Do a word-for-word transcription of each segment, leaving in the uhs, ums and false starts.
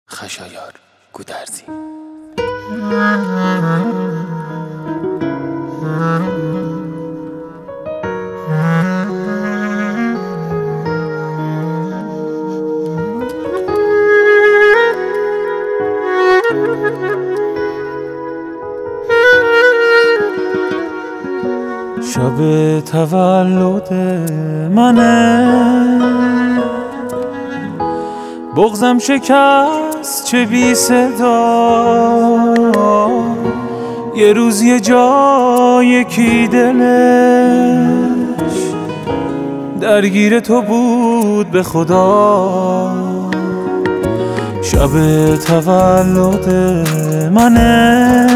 خشایار گودرزی. شب تولد منه، بغضم شکست چه بی صدا. یه روز یه جا یکی دلش درگیر تو بود به خدا. شب تولد منه،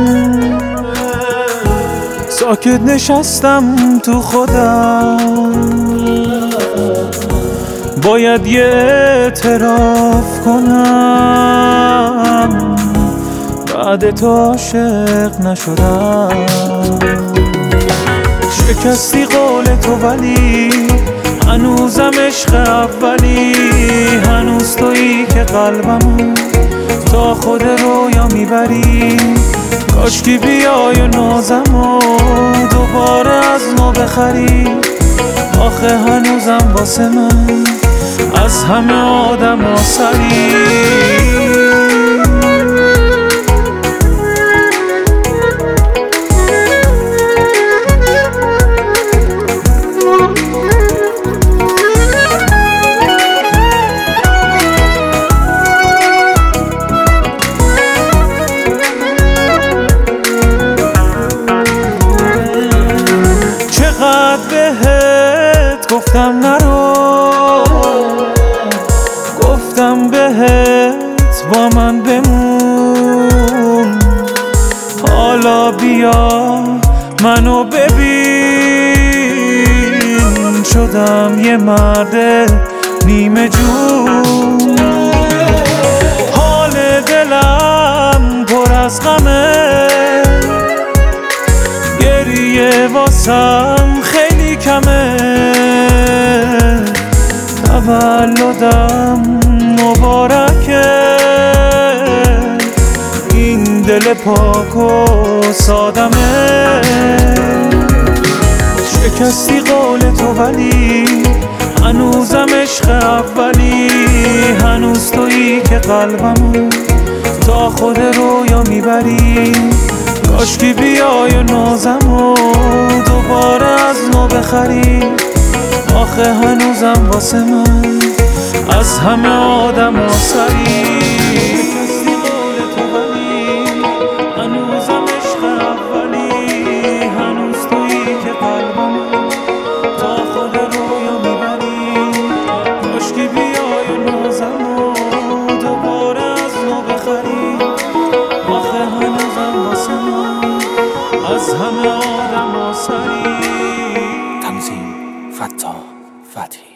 ساکت نشستم تو خودم، باید یه اعتراف کنم، بعد تو عاشق نشدم. شکستی قول تو ولی هنوزم عشق اولی، هنوز تویی که قلبمو تا خود رویا میبری. کاشکی بیای و نازمو دوباره از نو بخری. آخه هنوزم واسه من از همه آدم آسری. بهت گفتم نرو، گفتم بهت با من بمون. حالا بیا منو ببین، شدم یه مرد نیمه جون. حال دلم پر از غمه، گریه واسم خیلی کمه. تولدم مبارکه، این دل پاک و سادمه. شکستی قول تو ولی هنوزم عشق اولی، هنوز تویی که قلبمو تا خود رویا میبری. کاشکی بیای و نازمو دوباره از نو بخری. آخه هنوزم واسه من از همه آدم آسری. شکستی قول تو ولی هنوزم عشق اولی، هنوز تویی که قلبمو تا خود رویا میبری. کاشکی بیای و نازمو دوباره از نو بخری. آخه هنوزم واسه من از همه آدم آسری. تنظیم: فتاح فتحی.